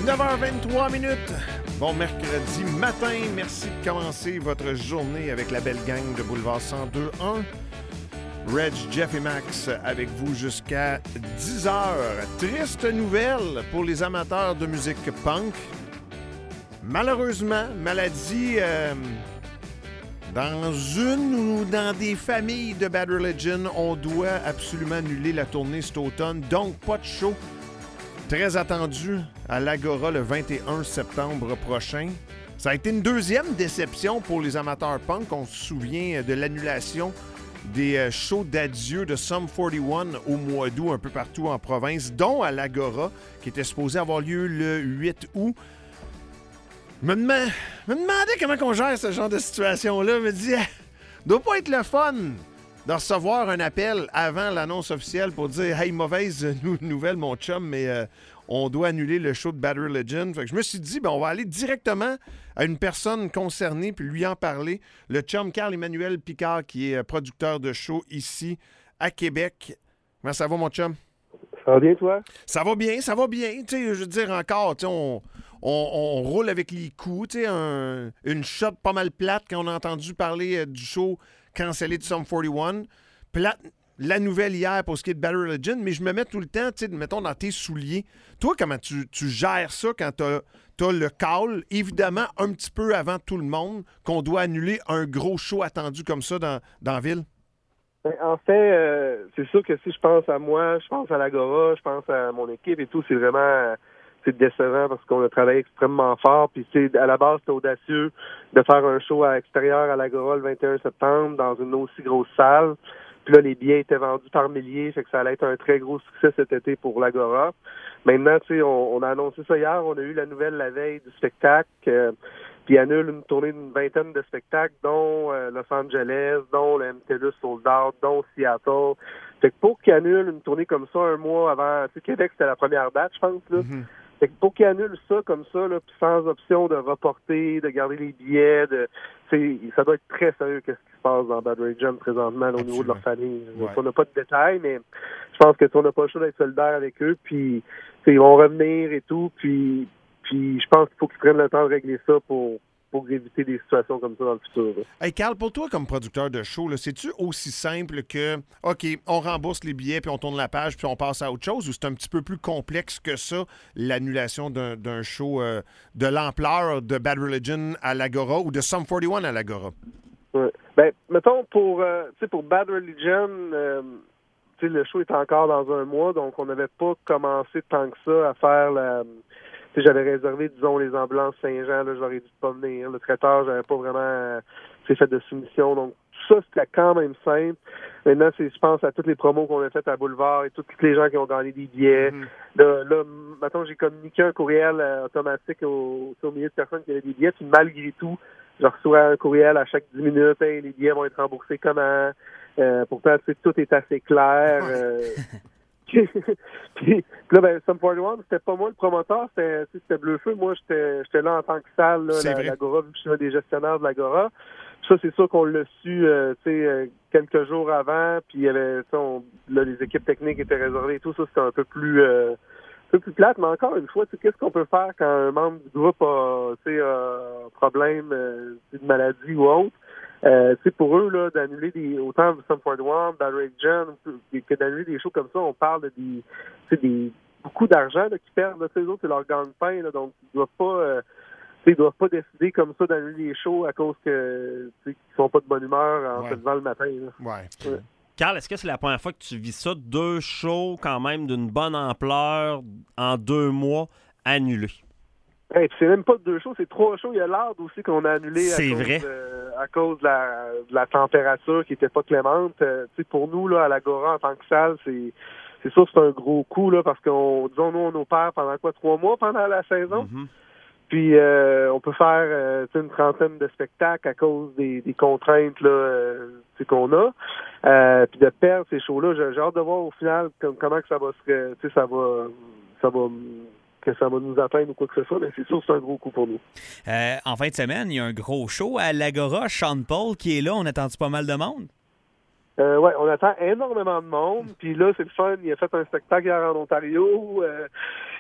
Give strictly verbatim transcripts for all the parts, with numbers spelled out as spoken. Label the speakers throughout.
Speaker 1: dix-neuf heures vingt-trois minutes. Bon mercredi matin. Merci de commencer votre journée avec la belle gang de Boulevard cent deux un. Reg, Jeff et Max avec vous jusqu'à dix heures. Triste nouvelle pour les amateurs de musique punk. Malheureusement, maladie euh, dans une ou dans des familles de Bad Religion, on doit absolument annuler la tournée cet automne. Donc, pas de show. Très attendu à l'Agora le vingt et un septembre prochain. Ça a été une deuxième déception pour les amateurs punk. On se souvient de l'annulation des shows d'adieu de Sum quarante et un au mois d'août un peu partout en province, dont à l'Agora, qui était supposé avoir lieu le huit août. Je me, demand, me demandais comment on gère ce genre de situation-là. Je me disais, doit pas être le fun de recevoir un appel avant l'annonce officielle pour dire « Hey, mauvaise nouvelle, mon chum, mais euh, on doit annuler le show de Bad Religion. » Fait que je me suis dit, ben, on va aller directement à une personne concernée puis lui en parler. Le chum Carl-Emmanuel Picard, qui est producteur de show ici à Québec. Comment ça va, mon chum?
Speaker 2: Ça va bien, toi?
Speaker 1: Ça va bien, ça va bien. Tu sais, je veux dire encore, tu sais, on, on, on roule avec les coups. Tu sais, un, une shot pas mal plate quand on a entendu parler euh, du show cancellé de Sum quarante et un. Plate, la nouvelle hier pour ce qui est de Bad Religion, mais je me mets tout le temps, tu sais, mettons, dans tes souliers. Toi, comment tu, tu gères ça quand t'as, t'as le call, évidemment, un petit peu avant tout le monde, qu'on doit annuler un gros show attendu comme ça dans, dans la ville?
Speaker 2: Ben, en fait, euh, c'est sûr que si je pense à moi, je pense à l'Agora, je pense à mon équipe et tout, c'est vraiment euh, c'est décevant parce qu'on a travaillé extrêmement fort. Puis c'est à la base, c'était audacieux de faire un show à l'extérieur à l'Agora le vingt et un septembre dans une aussi grosse salle. Puis là, les billets étaient vendus par milliers, fait que ça allait être un très gros succès cet été pour l'Agora. Maintenant, tu sais, on, on a annoncé ça hier, on a eu la nouvelle la veille du spectacle, euh, puis annule une tournée d'une vingtaine de spectacles, dont euh, Los Angeles, dont le M T L U S Sold Out, dont Seattle. Fait que pour qu'il annule une tournée comme ça un mois avant, tu sais, Québec, c'était la première date, je pense, là. Mm-hmm. Fait que pour qu'il annule ça comme ça, là, puis sans option de reporter, de garder les billets, de, ça doit être très sérieux qu'est-ce qui se passe dans Bad Religion présentement là, au niveau de leur famille. Ouais. On n'a pas de détails, mais je pense que on n'a pas le choix d'être solidaire avec eux, puis ils vont revenir et tout, puis puis je pense qu'il faut qu'ils prennent le temps de régler ça pour pour éviter des situations comme ça dans le futur. Là.
Speaker 1: Hey Carl, pour toi, comme producteur de show, là, c'est-tu aussi simple que, OK, on rembourse les billets, puis on tourne la page, puis on passe à autre chose, ou c'est un petit peu plus complexe que ça, l'annulation d'un, d'un show euh, de l'ampleur de Bad Religion à l'Agora ou de Sum quarante et un à l'Agora?
Speaker 2: Ouais. Ben, mettons, pour, euh, pour Bad Religion, euh, le show est encore dans un mois, donc on n'avait pas commencé tant que ça à faire la... T'sais, j'avais réservé, disons, les ambulances Saint-Jean, là, j'aurais dû pas venir. Le traiteur, j'avais pas vraiment euh, fait de soumission. Donc, tout ça, c'était quand même simple. Maintenant, c'est, je pense à toutes les promos qu'on a faites à Boulevard et tous les gens qui ont gagné des billets. Mm-hmm. Là, là, maintenant, j'ai communiqué un courriel euh, automatique au, au milieu de personnes qui avaient des billets. Puis malgré tout, je reçois un courriel à chaque dix minutes. Hey, les billets vont être remboursés comment? Euh, pourtant, tout est assez clair. Euh, puis, puis là, ben, Sum quarante et un, c'était pas moi le promoteur, c'était, c'était Bleu Feu. Moi, j'étais, j'étais là en tant que salle, là, la, l'Agora, vu que je suis un des gestionnaires de l'Agora. Puis ça, c'est sûr qu'on l'a su, euh, tu sais, euh, quelques jours avant. Puis il y avait, on, là, les équipes techniques étaient réservées et tout ça, c'était un peu plus, euh, un peu plus plate. Mais encore une fois, tu sais, qu'est-ce qu'on peut faire quand un membre du groupe a, tu sais, un problème euh, de maladie ou autre? Euh, pour eux, là, d'annuler des autant de Sum quarante et un, Bad Religion, que d'annuler des shows comme ça, on parle de des, des beaucoup d'argent là, qu'ils perdent. Là, eux autres, c'est leur gagne-pain, là, donc ils doivent pas euh, ils doivent pas décider comme ça d'annuler les shows à cause que qu'ils sont pas de bonne humeur en ouais. se levant le matin. Là.
Speaker 1: Ouais.
Speaker 3: ouais. Carl, est-ce que c'est la première fois que tu vis ça? Deux shows quand même d'une bonne ampleur en deux mois annulés?
Speaker 2: Hey, c'est même pas deux shows, c'est trois shows. Il y a l'A R D aussi qu'on a annulé à
Speaker 3: c'est
Speaker 2: cause,
Speaker 3: vrai.
Speaker 2: De, à cause de la, de la température qui était pas clémente. Euh, pour nous, là, à l'Agora, en tant que salle, c'est c'est sûr que c'est un gros coup, là, parce qu'on, disons, nous, on opère pendant quoi, trois mois pendant la saison? Mm-hmm. Puis euh, on peut faire euh, une trentaine de spectacles à cause des, des contraintes là, euh, qu'on a. Euh, puis de perdre ces shows-là, j'ai, j'ai hâte de voir au final comme, comment que ça va se ça va ça va que ça va nous atteindre ou quoi que ce soit, mais c'est sûr que c'est un gros coup pour nous.
Speaker 4: Euh, en fin de semaine, il y a un gros show à l'Agora. Sean Paul qui est là. On attend-tu pas mal de monde?
Speaker 2: Euh, oui, on attend énormément de monde. Puis là, c'est le fun. Il a fait un spectacle hier en Ontario. Euh,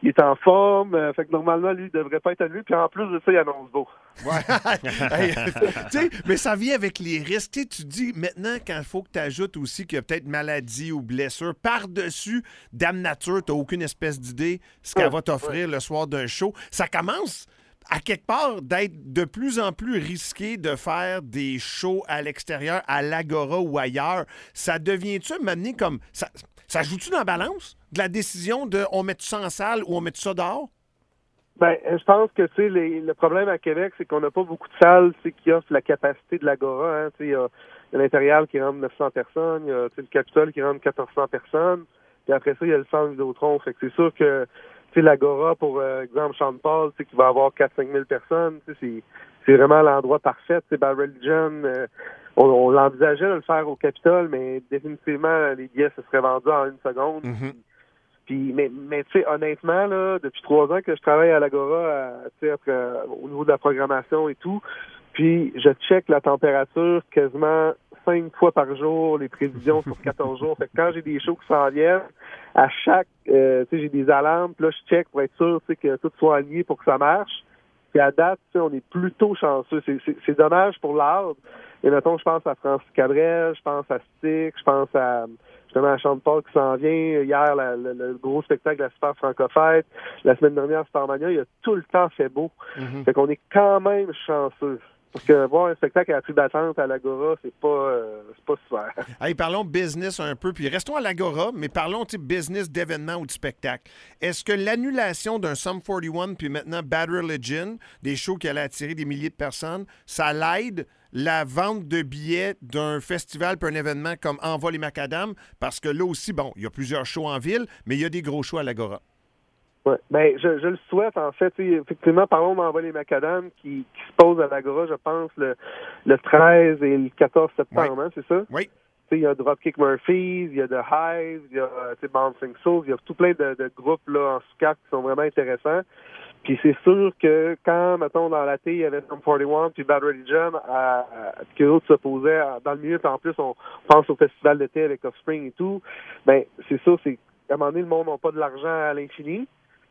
Speaker 2: il est en forme. Euh, fait que normalement, lui, il devrait pas être annulé. Puis en plus de ça, il annonce beau.
Speaker 1: Ouais. Hey, t'sais, mais ça vient avec les risques. T'sais, tu dis maintenant, quand il faut que tu ajoutes aussi qu'il y a peut-être maladie ou blessure, par-dessus, Dame Nature, tu n'as aucune espèce d'idée ce qu'elle
Speaker 2: Ouais,
Speaker 1: va t'offrir
Speaker 2: ouais.
Speaker 1: le soir d'un show. Ça commence à quelque part d'être de plus en plus risqué de faire des shows à l'extérieur, à l'Agora ou ailleurs. Ça devient-tu maintenant comme... Ça, ça joue-tu dans la balance de la décision de on met ça en salle ou on met ça dehors?
Speaker 2: Ben, je pense que tu sais, les- le problème à Québec, c'est qu'on n'a pas beaucoup de salles tu sais, qui offrent la capacité de l'Agora. Hein. Tu sais, il y a, il y a l'Impérial qui rentre neuf cents personnes, il y a tu sais, le Capitole qui rentre quatorze cents personnes, puis après ça, il y a le centre Vidéotron. Fait que c'est sûr que tu sais, l'Agora, pour euh, exemple, Sean Paul, tu sais, qui va avoir quatre à cinq mille personnes, tu sais, c'est, c'est vraiment l'endroit parfait. Tu sais, Bad Religion, euh, on, on l'envisageait de le faire au Capitole, mais définitivement, les billets se seraient vendus en une seconde.
Speaker 1: Mm-hmm.
Speaker 2: Puis, mais, mais tu sais, honnêtement, là, depuis trois ans que je travaille à l'Agora, à, tu sais, après, euh, au niveau de la programmation et tout, puis je check la température quasiment cinq fois par jour, les prévisions sur quatorze jours. Fait que quand j'ai des shows qui s'en viennent, à chaque, euh, tu sais, j'ai des alarmes, puis là, je check pour être sûr, tu sais, que tout soit aligné pour que ça marche. Puis à date, tu sais, on est plutôt chanceux. C'est, c'est, c'est dommage pour l'art. Et mettons, je pense à Francis Cabrel, je pense à Stick, je pense à justement à Sean Paul qui s'en vient. Hier, la, le, le gros spectacle de la Super Franco-Fête. La semaine dernière, Starmania, il a tout le temps fait beau.
Speaker 1: Mm-hmm.
Speaker 2: Fait qu'on est quand même chanceux. Parce que voir un spectacle à la plus battante à l'Agora, c'est pas euh, c'est pas super.
Speaker 1: Hey, parlons business un peu, puis restons à l'Agora, mais parlons type business d'événements ou de spectacles. Est-ce que l'annulation d'un Sum quarante et un puis maintenant Bad Religion, des shows qui allaient attirer des milliers de personnes, ça l'aide la vente de billets d'un festival puis un événement comme Envol les Macadam? Parce que là aussi, bon, il y a plusieurs shows en ville, mais il y a des gros shows à l'Agora.
Speaker 2: Ouais. Ben, je, je le souhaite, en fait. Effectivement, parlons d'Envol les Macadam qui, qui se pose à l'Agora, je pense, le, le treize et le quatorze septembre,
Speaker 1: Oui.
Speaker 2: hein, c'est ça?
Speaker 1: Oui.
Speaker 2: Il y a Dropkick Murphys, il y a The Hive, il y a Bouncing Souls, il y a tout plein de, de groupes là, en sous-cap qui sont vraiment intéressants. Puis c'est sûr que quand, mettons, dans la thé, il y avait Sum quarante et un puis Bad Religion, à, à, que l'autre s'opposait dans le milieu, puis en plus, on pense au festival d'été avec Offspring et tout, ben c'est ça, c'est qu'à un moment donné, le monde n'a pas de l'argent à l'infini.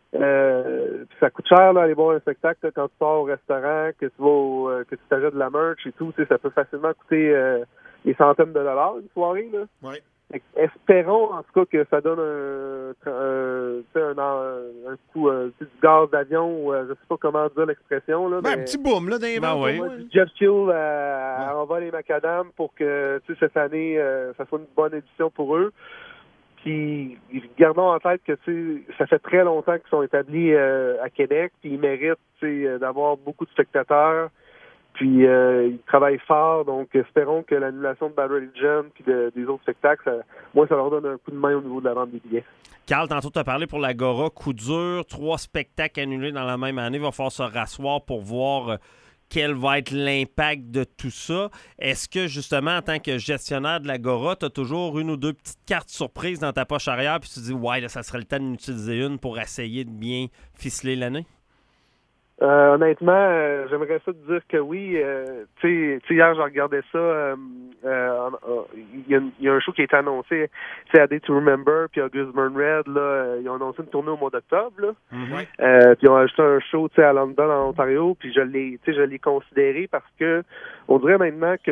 Speaker 2: Euh, puis ça coûte cher là, aller voir un spectacle là, quand tu sors au restaurant, que tu vas au, euh, que tu t'achètes de la merch et tout, tu sais, ça peut facilement coûter euh, des centaines de dollars une soirée là.
Speaker 1: Oui.
Speaker 2: Espérons en tout cas que ça donne un un, un, un, un coup euh, du gaz d'avion ou euh, je sais pas comment dire l'expression là.
Speaker 1: Ben,
Speaker 2: mais,
Speaker 1: un petit boom là dans les
Speaker 3: Ben
Speaker 1: ventes,
Speaker 3: oui.
Speaker 1: au moins.
Speaker 2: du jet fuel à, à Envol et Macadam pour que tu sais, cette année euh, ça soit une bonne édition pour eux. Puis gardons en tête que tu sais, ça fait très longtemps qu'ils sont établis euh, à Québec, puis ils méritent tu sais, d'avoir beaucoup de spectateurs. Puis euh, ils travaillent fort, donc espérons que l'annulation de Bad Religion puis de, des autres spectacles, ça, moi, ça leur donne un coup de main au niveau de la vente des billets.
Speaker 3: Carl, tantôt, tu as parlé pour l'Agora, coup dur, trois spectacles annulés dans la même année. Il va falloir se rasseoir pour voir euh, quel va être l'impact de tout ça. Est-ce que, justement, en tant que gestionnaire de l'Agora, tu as toujours une ou deux petites cartes surprises dans ta poche arrière, puis tu te dis, ouais, là, ça serait le temps d'en utiliser une pour essayer de bien ficeler l'année?
Speaker 2: Euh, honnêtement, euh, j'aimerais ça te dire que oui. Euh, tu sais, hier, je regardais ça. Euh, euh, il euh, y, y a un show qui a été annoncé. C'est A Day to Remember, puis August Burn Red. Là, euh, ils ont annoncé une tournée au mois d'octobre. Là.
Speaker 1: Mm-hmm.
Speaker 2: Euh, puis ils ont ajouté un show, tu sais, à London, en Ontario. Puis je l'ai, tu sais, je l'ai considéré parce que on dirait maintenant que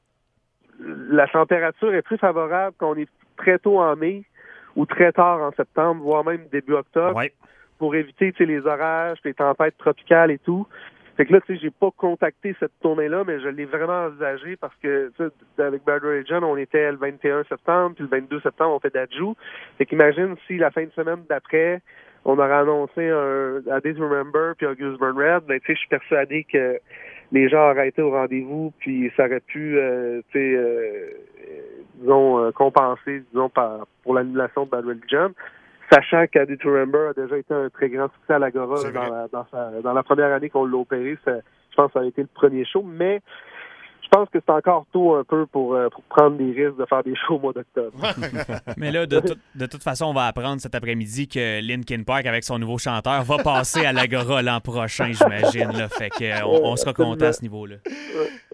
Speaker 2: la température est plus favorable qu'on est très tôt en mai ou très tard en septembre, voire même début octobre.
Speaker 3: Ouais.
Speaker 2: Pour éviter tu sais, les orages, les tempêtes tropicales et tout. Fait que là, tu sais, j'ai pas contacté cette tournée-là, mais je l'ai vraiment envisagée parce que, tu sais, avec Bad Religion, on était le vingt et un septembre, puis le vingt-deux septembre, on fait Dajou. Fait qu'imagine si la fin de semaine d'après, on aurait annoncé un A Day to Remember puis August Burn Red, ben, tu sais, je suis persuadé que les gens auraient été au rendez-vous, puis ça aurait pu, euh, tu sais, euh, disons, euh, compenser, disons, par, pour l'annulation de Bad Religion. Sachant qu'A Day to Remember a déjà été un très grand succès à l'Agora là, dans, la, dans, sa, dans la première année qu'on l'a opéré, ça, je pense que ça a été le premier show, mais je pense que c'est encore tôt un peu pour, pour prendre des risques de faire des shows au mois d'octobre.
Speaker 4: Mais là, de, tout, de toute façon, on va apprendre cet après-midi que Linkin Park, avec son nouveau chanteur, va passer à l'Agora l'an prochain, j'imagine. Là. Fait qu'on on sera content à ce niveau-là.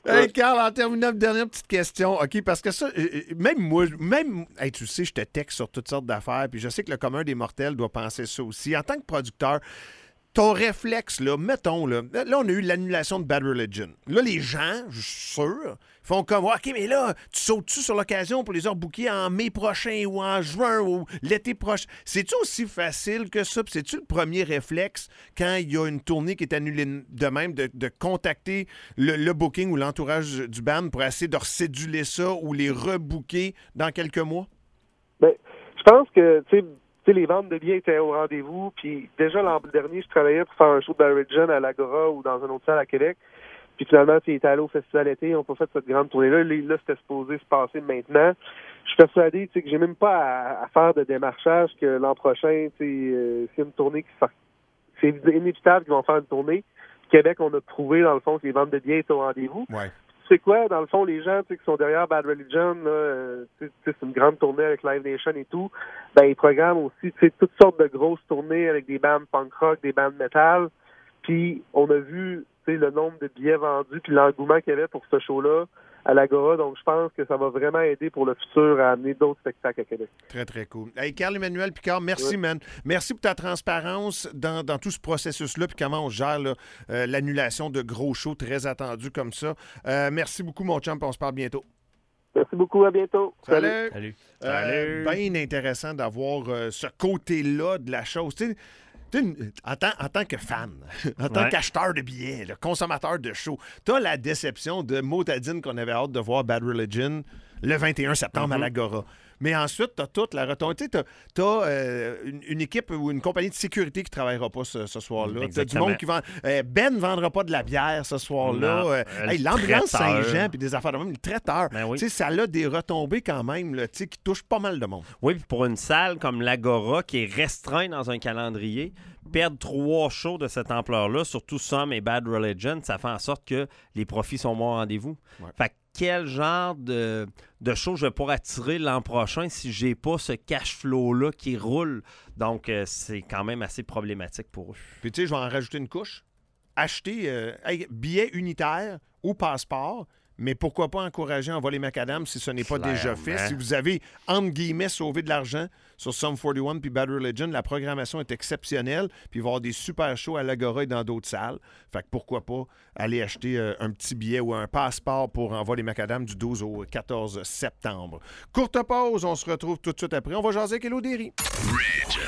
Speaker 1: Hey, Carl, en terminant, une dernière petite question, OK? Parce que ça, même moi, même, hey, tu sais, je te texte sur toutes sortes d'affaires, puis je sais que le commun des mortels doit penser ça aussi. En tant que producteur, ton réflexe, là, mettons, là, là, on a eu l'annulation de Bad Religion. Là, les gens, je suis sûr, font comme, OK, mais là, tu sautes-tu sur l'occasion pour les rebooker en mai prochain ou en juin ou l'été prochain? C'est-tu aussi facile que ça? Puis c'est-tu le premier réflexe quand il y a une tournée qui est annulée de même, de, de contacter le, le booking ou l'entourage du band pour essayer de recéduler ça ou les rebooker dans quelques mois?
Speaker 2: Bien, je pense que, tu sais, Tu sais, les ventes de billets étaient au rendez-vous. Puis déjà l'an dernier, je travaillais pour faire un show de Bad Religion à l'Agora ou dans un autre salle à Québec. Puis finalement, il était allé au festival été, ils n'ont pas fait cette grande tournée-là. Là, c'était supposé se passer maintenant. Je suis persuadé que j'ai même pas à, à faire de démarchage que l'an prochain, euh, c'est une tournée qui sort. C'est inévitable qu'ils vont faire une tournée. Québec, on a prouvé, dans le fond, que les ventes de billets étaient au rendez-vous.
Speaker 1: Ouais.
Speaker 2: C'est quoi, dans le fond, les gens qui sont derrière Bad Religion, là, euh, c'est une grande tournée avec Live Nation et tout, ben ils programment aussi toutes sortes de grosses tournées avec des bandes punk rock, des bandes metal. Puis on a vu le nombre de billets vendus puis l'engouement qu'il y avait pour ce show-là à l'Agora. Donc, je pense que ça va vraiment aider pour le futur à amener d'autres spectacles à Québec.
Speaker 1: Très, très cool. Hey, Carl-Emmanuel Picard, merci, oui. man. Merci pour ta transparence dans, dans tout ce processus-là puis comment on gère là, euh, l'annulation de gros shows très attendus comme ça. Euh, merci beaucoup, mon chum, puis on se parle bientôt.
Speaker 2: Merci beaucoup, à bientôt.
Speaker 1: Salut.
Speaker 4: Salut.
Speaker 1: Euh, Bien intéressant d'avoir euh, ce côté-là de la chose. Tu sais, En tant, en tant que fan, en tant ouais. qu'acheteur de billets, le consommateur de show, t'as la déception de Motadine qu'on avait hâte de voir Bad Religion le vingt et un septembre mm-hmm. à l'Agora. Mais ensuite, t'as toute la retombée. T'as, t'as euh, une, une équipe ou une compagnie de sécurité qui ne travaillera pas ce, ce soir-là. Exactement. T'as du monde qui vend... Euh, Ben ne vendra pas de la bière ce soir-là. Non, euh, hey, l'ambulance Saint-Jean puis des affaires de même, le traiteur. Ben oui. Ça a des retombées quand même là, qui touchent pas mal de monde.
Speaker 3: Oui, puis pour une salle comme l'Agora qui est restreinte dans un calendrier, perdre trois shows de cette ampleur-là, surtout Some et Bad Religion, ça fait en sorte que les profits sont moins au rendez-vous. Ouais. Fait que quel genre de, de show je vais pouvoir attirer l'an prochain si j'ai pas ce cash flow-là qui roule? Donc, euh, c'est quand même assez problématique pour eux.
Speaker 1: Puis tu sais, je vais en rajouter une couche. Acheter euh, hey, billets unitaires ou passeport, mais pourquoi pas encourager en voler macadam si ce n'est pas Clairement. déjà fait? Si vous avez, entre guillemets, sauvé de l'argent sur Sum quarante et un puis Bad Religion, la programmation est exceptionnelle, puis il va y avoir des super shows à l'Agora et dans d'autres salles. Fait que pourquoi pas aller acheter euh, un petit billet ou un passeport pour en voler macadam du douze au quatorze septembre. Courte pause, on se retrouve tout de suite après. On va jaser avec Hello Derry.